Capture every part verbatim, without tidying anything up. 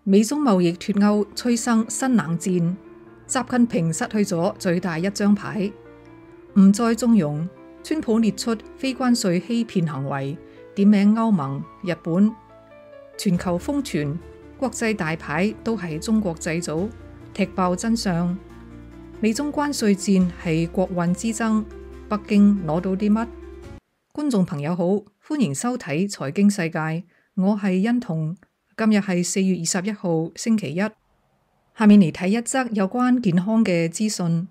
美中貿易脫鈎催生新冷戰，習近平失去咗最大一張牌，唔再縱容。川普列出非關稅欺騙行為，點名歐盟、日本，全球瘋傳國際大牌都係中國製造，踢爆真相。美中關稅戰係國運之爭，北京攞到啲乜？觀眾朋友好，歡迎收睇財經世界，我係欣彤。今日係四月二十一號星期一，下面嚟睇一則有關健康嘅資訊。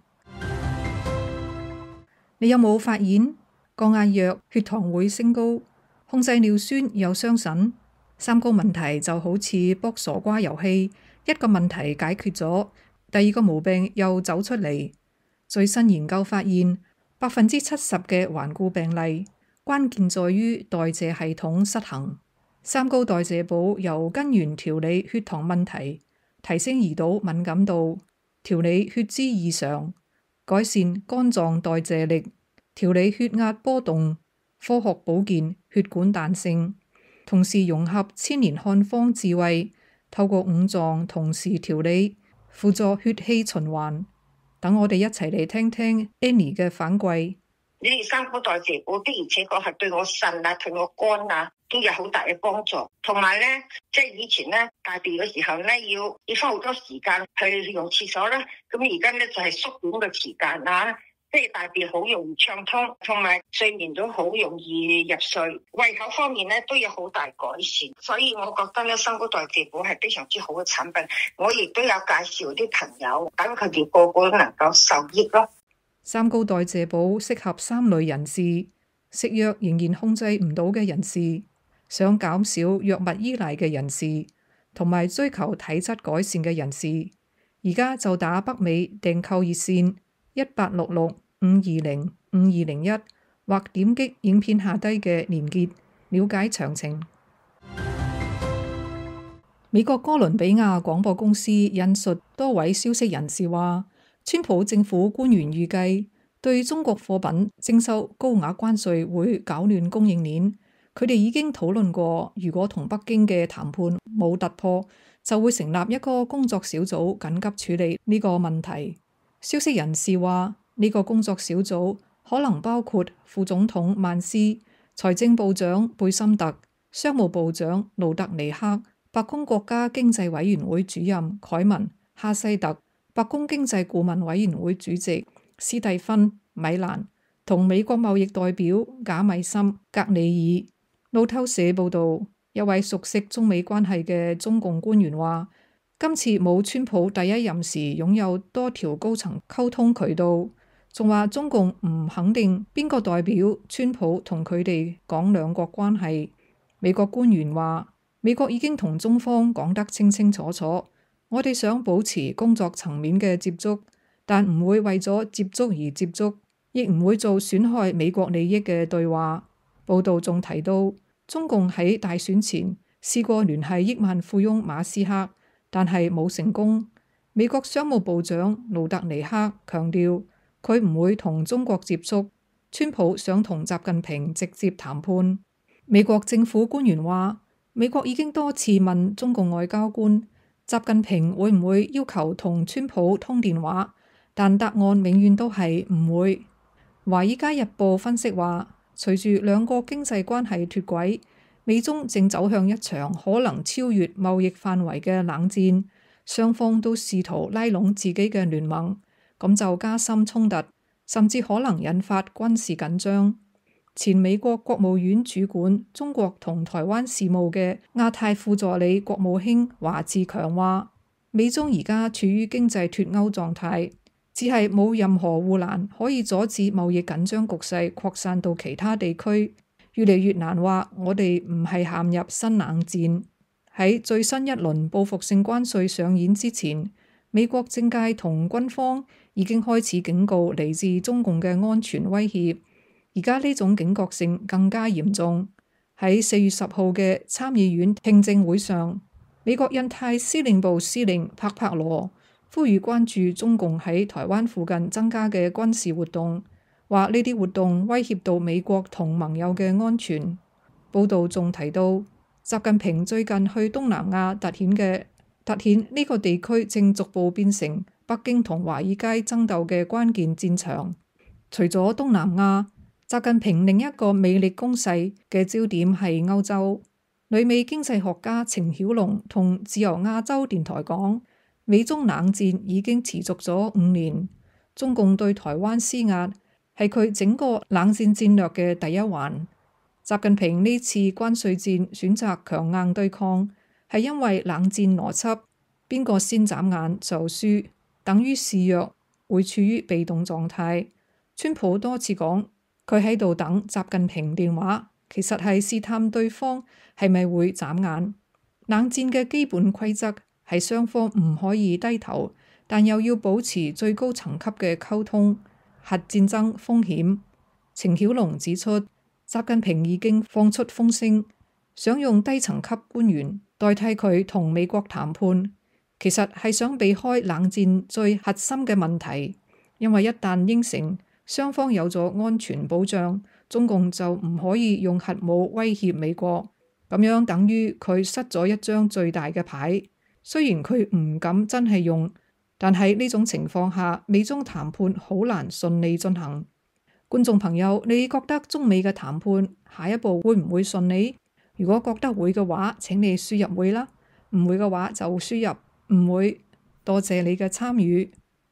你有冇發現降壓藥血糖會升高，控制尿酸又傷腎？三個問題就好似卜傻瓜遊戲，一個問題解決咗，第二個毛病又走出嚟。最新研究發現，百分之七十嘅頑固病例關鍵在於代謝系統失衡。三高代謝補由根源調理血糖問題，提升胰島敏感度，調理血脂異常，改善肝臟代謝力，調理血壓波動，科學保健血管彈性，同時融合千年漢方智慧，透過五臟同時調理，輔助血氣循環。等我哋一齊嚟聽聽 Annie 嘅反饋。 呢啲三高代謝補的而且確係對我腎啊、對我肝啊都有好大嘅幫助。同埋咧，即係以前咧大便嘅時候咧，要要花好多時間去用廁所啦。咁而家咧就係縮短嘅時間啊，即係大便好容易暢通，同埋睡眠都好容易入睡。胃口方面咧都有好大改善，所以我覺得咧三高代謝補係非常之好嘅產品。我亦都有介紹啲朋友，等佢哋個個都能夠受益咯。 三高代謝補適合三類人士：食藥仍然控制唔到嘅人士，想減少藥物依賴嘅人士，同埋追求體質改善嘅人士。而家就打北美訂購熱線一八六六五二零五二零一，或點擊影片下低嘅連結了解詳情。美國哥倫比亞廣播公司引述多位消息人士話，川普政府官員預計對中國貨品徵收高額關稅會搞亂供應鏈。佢哋已經討論過，如果同北京嘅談判冇突破，就會成立一個工作小組緊急處理呢個問題。消息人士話，呢個工作小組可能包括副總統曼斯、財政部長貝森特、商務部長盧特尼克、白宮國家經濟委員會主任凱文哈西特、白宮經濟顧問委員會主席斯蒂芬米蘭同美國貿易代表賈米森格里爾。路透社報道，一位熟悉中美關係嘅中共官員話，今次冇川普第一任時擁有多條高層溝通渠道，仲話中共唔肯定邊個代表川普同佢哋講兩國關係。美國官員話，美國已經同中方講得清清楚楚，我哋想保持工作層面嘅接觸，但唔會為咗接觸而接觸，亦唔會做損害美國利益嘅對話。報道仲提到，中共喺大選前試過聯繫億萬富翁馬斯克，但係冇成功。美國商務部長盧特尼克強調，佢唔會同中國接觸。川普想同習近平直接談判。美國政府官員話，美國已經多次問中共外交官，習近平會唔會要求同川普通電話，但答案永遠都係唔會。華爾街日報分析話，隨住兩國經濟關係脫軌，美中正走向一場可能超越貿易範圍嘅冷戰，雙方都試圖拉攏自己嘅聯盟，咁就加深衝突，甚至可能引發軍事緊張。前美國國務院主管中國同台灣事務嘅亞太副助理國務卿華志強話，美中而家處於經濟脫鈎狀態，只係冇任何護欄可以阻止貿易緊張局勢擴散到其他地區，越嚟越難話我哋唔係陷入新冷戰。喺最新一輪報復性關稅上演之前，美國政界同軍方已經開始警告嚟自中共嘅安全威脅，而家呢種警覺性更加嚴重。喺四月十號嘅參議院聽證會上，美國印太司令部司令帕帕羅呼籲關注中共喺台灣附近增加嘅軍事活動，話呢啲活動威脅到美國同盟友嘅安全。報道仲提到，習近平最近去東南亞突顯嘅凸顯呢個地區正逐步變成北京同華爾街爭鬥嘅關鍵戰場。除咗東南亞，習近平另一個魅力攻勢嘅焦點係歐洲。旅美經濟學家程曉龍同自由亞洲電台講，美中冷戰已經持續咗五年，中共對台灣施壓係佢整個冷戰戰略嘅第一環。習近平呢次關稅戰選擇強硬對抗，係因為冷戰邏輯，邊個先眨眼就輸，等於示弱，會處於被動狀態。川普多次講佢喺度等習近平電話，其實係試探對方係咪會眨眼。冷戰嘅基本規則係雙方唔可以低頭，但又要保持最高層級嘅溝通。核戰爭風險，程曉龍指出，習近平已經放出風聲，想用低層級官員代替佢同美國談判，其實係想避開冷戰最核心嘅問題，因為一旦應承，雙方有咗安全保障，中共就唔可以用核武威脅美國，咁樣等於佢失咗一張最大嘅牌。雖然佢唔敢真係用，但係呢種情況下，美中談判好難順利進行。觀眾朋友，你覺得中美嘅談判下一步會唔會順利？如果覺得會嘅話，請你輸入會啦；唔會嘅話就輸入唔會。多謝你嘅參與。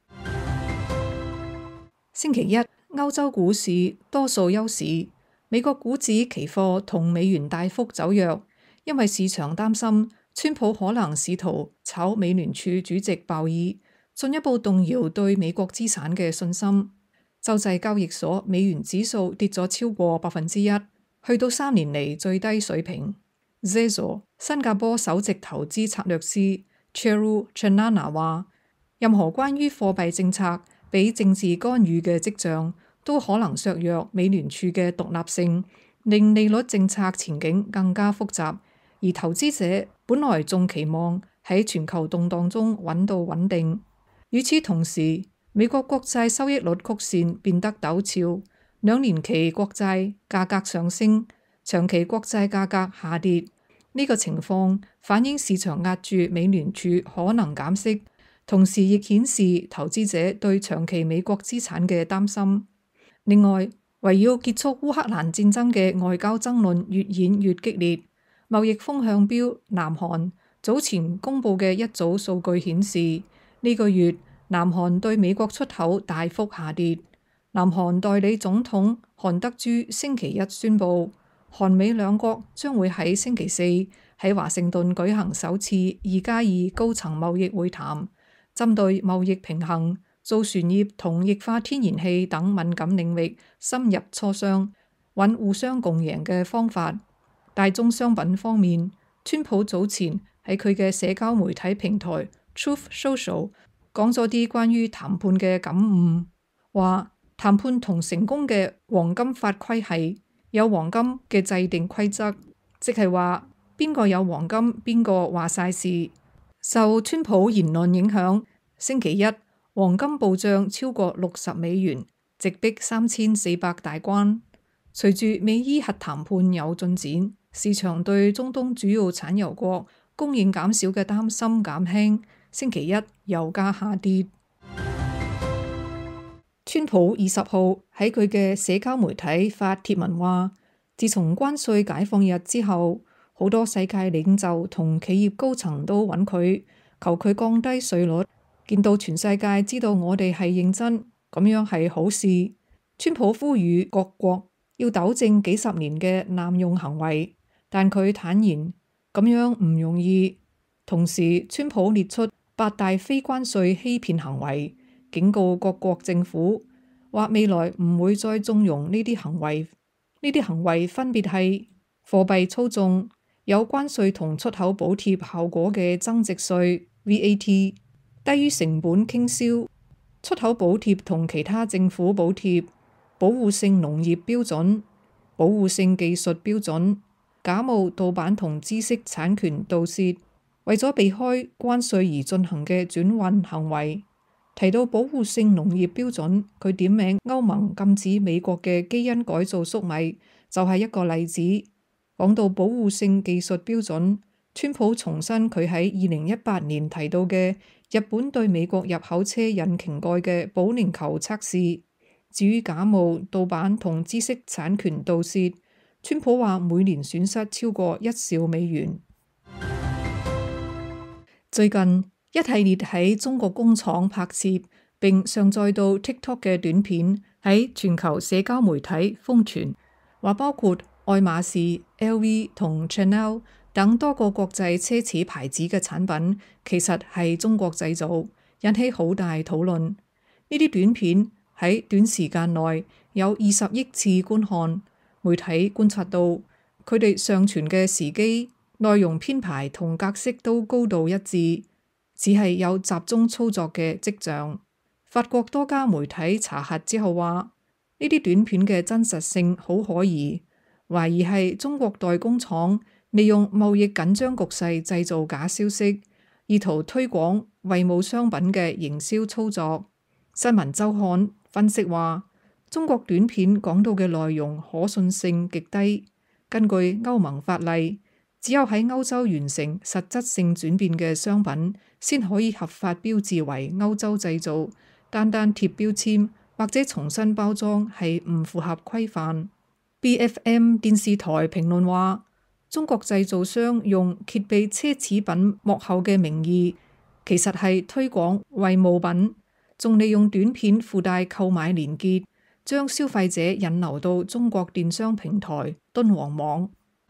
星期一，歐洲股市多數休市，美國股指期貨同美元大幅走弱，因為市場擔心川普可能試圖炒美聯儲主席鮑爾，進一步動搖對美國資產嘅信心。洲際交易所美元指數跌咗超過百分之一，去到三年嚟最低水平。Zezo 新加坡首席投資策略師 Cheru Chanana 話，任何關於貨幣政策俾政治干預嘅跡象，都可能削弱美聯儲嘅獨立性，令利率政策前景更加複雜。而投資者本來仲期望喺全球動盪中揾到穩定。與此同時，美國國債收益率曲線變得陡峭，兩年期國債價格上升，長期國債價格下跌。呢個情況反映市場壓住美聯儲可能減息，同時亦顯示投資者對長期美國資產嘅擔心。另外，圍繞結束烏克蘭戰爭嘅外交爭論越演越激烈。貿易風向標南韓早前公布嘅一組數據顯示，呢個月南韓對美國出口大幅下跌。南韓代理總統韓德珠星期一宣布，韓美兩國將會喺星期四喺華盛頓舉行首次二加二高層貿易會談，針對貿易平衡、造船業同液化天然氣等敏感領域深入磋商，揾互相共贏嘅方法。大宗商品方面，川普早前喺佢嘅社交媒體平台 Truth Social 講咗啲關於談判嘅感悟，話談判同成功嘅黃金法規係有黃金嘅制定規則，即係話邊個有黃金邊個話晒事。受川普言論影響，星期一黃金暴漲超過六十美元，直逼三千四百大關。隨住美伊核談判有進展，市場對中東主要產油國供應減少嘅擔心減輕。星期一油價下跌。川普二十號喺佢嘅社交媒體發帖文話，自從關稅解放日之後，好多世界領袖同企業高層都揾佢，求佢降低稅率。見到全世界知道我哋係認真，咁樣係好事。川普呼籲各國要糾正幾十年嘅濫用行為，但佢坦言咁樣唔容易。同時，川普列出八大非關稅欺騙行為，警告各國政府，話未來唔會再縱容呢啲行為。呢啲行為分別係貨幣操縱、有關稅同出口補貼效果嘅增值稅 V A T、低於成本傾銷、出口補貼同其他政府補貼、保護性農業標準、保護性技術標準、假冒盜版同知識產權盜竊，為咗避開關稅而進行嘅轉運行為。提到保護性農業標準，佢點名歐盟禁止美國嘅基因改造粟米，就係一個例子。講到保護性技術標準， 川普重申佢喺二零一八年提到嘅日本對美國入口車引擎蓋嘅保齡球測試。至於假冒、盜版同知識產權盜竊，川普話每年損失超過一兆美元。最近一系列喺中國工廠拍攝並上載到 TikTok 嘅短片喺全球社交媒體瘋傳，話包括愛馬仕、L V 同 Chanel 等多個國際奢侈牌子嘅產品其實係中國製造，引起好大討論。呢啲短片喺短時間內有二十億次觀看，媒體觀察到佢哋上傳嘅時機、內容編排同格式都高度一致，只係有集中操作嘅跡象。法國多家媒體查核之後話，呢啲短片嘅真實性好可疑，懷疑係中國代工廠利用貿易緊張局勢製造假消息，意圖推廣衛武商品嘅營銷操作。新聞週刊分析話，中國短片講到嘅內容可信性極低。根據歐盟法例，只有喺歐洲完成實質性轉變嘅商品，先可以合法標誌為歐洲製造。單單貼標籤或者重新包裝係唔符合規範。B F M 電視台評論話，中國製造商用揭秘奢侈品幕後嘅名義，其實係推廣衛武品，仲利用短片附帶購買連結，將消費者引流到中國電商平台敦煌網。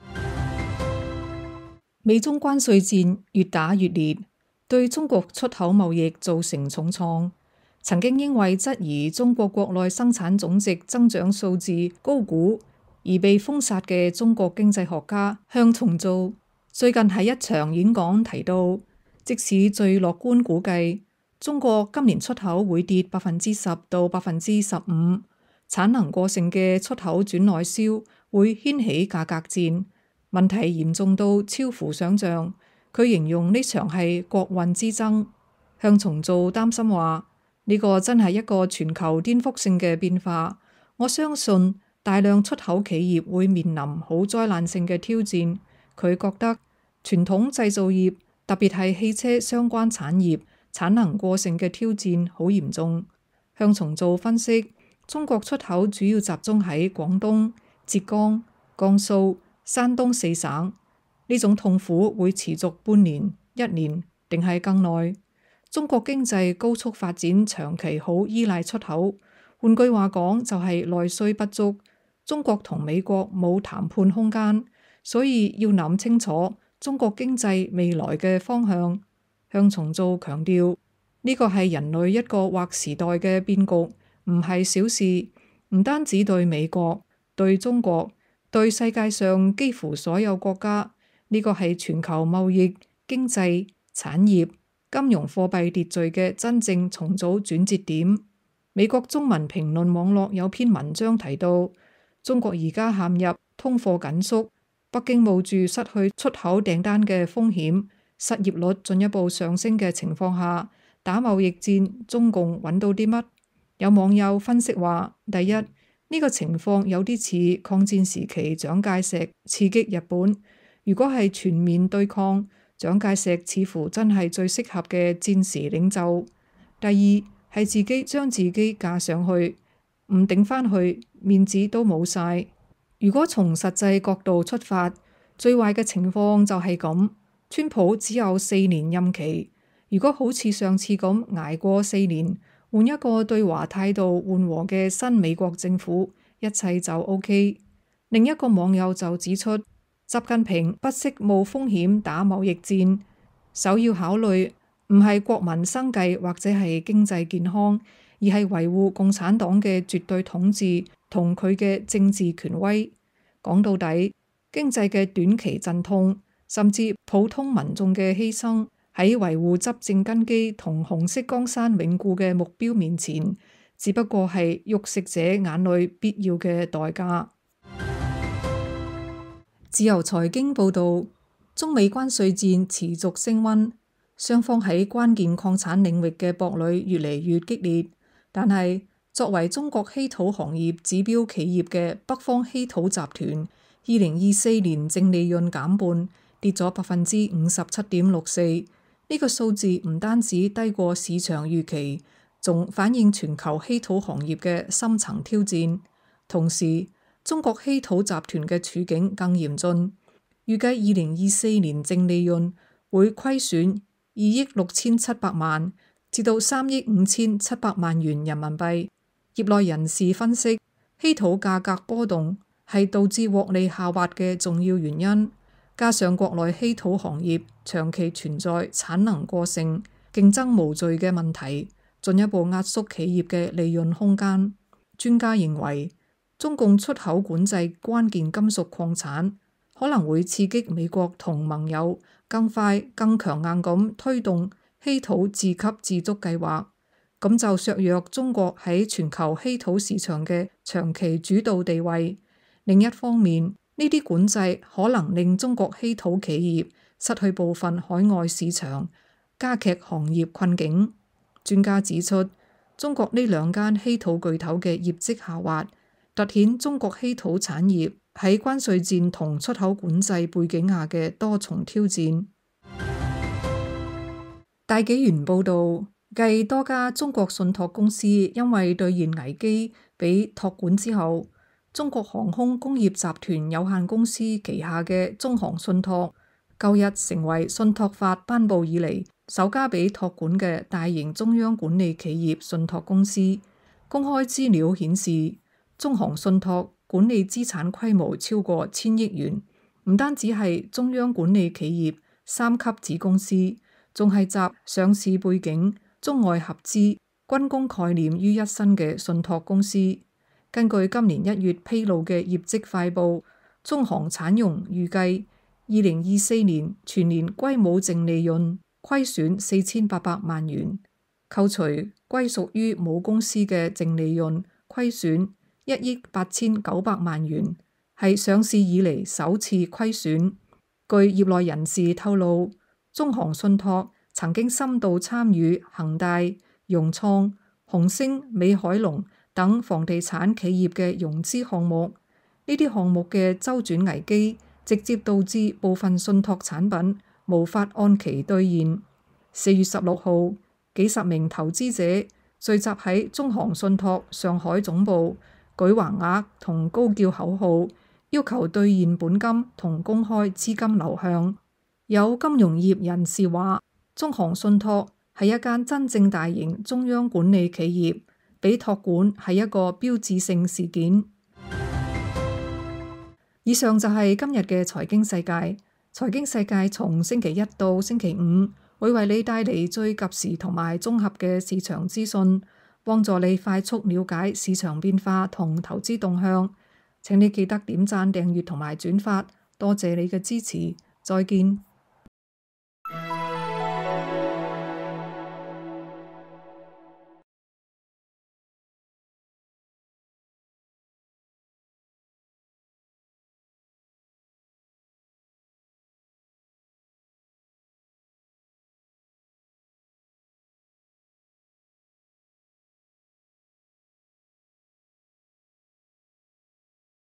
美中關稅戰越打越烈，對中國出口貿易造成重創。曾經因為質疑中國國內生產總值增長數字高估而被封殺嘅中國經濟學家向重造，最近喺一場演講提到，即使最樂觀估計，中國今年出口會跌百分之十到百分之十五，產能過剩嘅出口轉內銷會掀起價格戰，問題嚴重到超乎想象。佢形容呢場係國運之爭。向重造擔心話，呢個真係一個全球顛覆性嘅變化，我相信大量出口企業會面臨好災難性嘅挑戰。佢覺得傳統製造業，特別係汽車相關產業產能過剩嘅挑戰好嚴重。向重造分析，中國出口主要集中喺廣東、浙江、江蘇、山東四省，呢種痛苦會持續半年、一年定係更耐。中國經濟高速發展，長期好依賴出口。換句話講，就係內需不足。中國同美國冇談判空間，所以要諗清楚中國經濟未來嘅方向。向重造強調，呢個係人類一個劃時代嘅變局，唔係小事。唔單止對美國、對中國、對世界上幾乎所有國家，呢個係全球貿易、經濟、產業、金融貨幣秩序嘅真正重組轉折點。美國中文評論網絡有篇文章提到，中國而家陷入通貨緊縮，北京冒住失去出口訂單嘅風險，失業率進一步上升嘅情況下，打貿易戰，中共揾到啲乜？有網友分析話，第一，呢個情況有啲似抗戰時期蔣介石刺激日本，如果係全面對抗，蔣介石似乎真係最適合嘅戰時領袖。第二係自己將自己架上去，唔頂返去，面子都冇晒。如果從實際角度出發，最壞嘅情況就係咁，川普只有四年任期。如果好似上次咁捱過四年，換一個對華態度緩和嘅新美國政府，一切就 OK。另一個網友就指出，習近平不惜冒風險打貿易戰，首要考慮唔係國民生計或者係經濟健康，而係維護共產黨嘅絕對統治同佢嘅政治權威。講到底，經濟嘅短期陣痛，甚至普通民眾嘅犧牲，喺維護執政根基同紅色江山永固嘅目標面前，只不過係肉食者眼裏必要嘅代價。自由財經報導，中美關稅戰持續升溫，雙方喺關鍵礦產領域嘅博弈越嚟越激烈。但係作為中國稀土行業指標企業嘅北方稀土集團，二零二四年淨利潤減半， 跌咗百分之五十七點六四。呢個數字唔單止低過市場預期，仲反映全球稀土行業嘅深層挑戰。同時，中國稀土集團嘅處境更嚴峻，預計二零二四年淨利潤會虧損二億六千七百萬至到三億五千七百萬元人民幣。業內人士分析，稀土價格波動係導致獲利下滑嘅重要原因，加上國內稀土行業長期存在產能過剩、競爭無序嘅問題，進一步壓縮企業嘅利潤空間。專家認為，中共出口管制關鍵金屬礦產，可能會刺激美國同盟友更快、更強硬咁推動稀土自給自足計劃，咁就削弱中國喺全球稀土市場嘅長期主導地位。另一方面，呢啲管制可能令中國稀土企業失去部分海外市場，加劇行業困境。專家指出，中國呢兩間稀土巨頭嘅業績下滑，凸顯中國稀土產業喺關稅戰同出口管制背景下嘅多重挑戰。大紀元報導，繼多家中國信託公司因為兌現危機被託管之後，中國航空工業集團有限公司旗下嘅中航信託，舊日成為信託法頒布以嚟首家被託管嘅大型中央管理企業信託公司。公開資料顯示，中航信託管理資產規模超過千億元，唔單止係中央管理企業三級子公司，仲係集上市背景、中外合資、軍工概念於一身嘅信託公司。根據今年一月披露嘅業績快報，中航產融預計二零二四年全年歸母淨利潤虧損四千八百萬元，扣除歸屬於母公司嘅淨利潤虧損一億八千九百萬元，係上市以嚟首次虧損。據業內人士透露，中航信託曾經深度參與恒大、融創、紅星、美凱龍等房地產企業嘅融資項目，呢啲項目嘅周轉危機直接導致部分信託產品無法按期兌現。四月十六號，幾十名投資者聚集喺中航信託上海總部，舉橫額同高叫口號，要求兌現本金同公開資金流向。有金融業人士話，中航信託係一間真正大型中央管理企業，被託管係一個標誌性事件。以上就係今日嘅財經世界。財經世界從星期一到星期五會為你帶嚟最及時同埋綜合嘅市場資訊，幫助你快速了解市場變化同投資動向。請你記得點讚、訂閱同埋轉發，多謝你嘅支持。再見。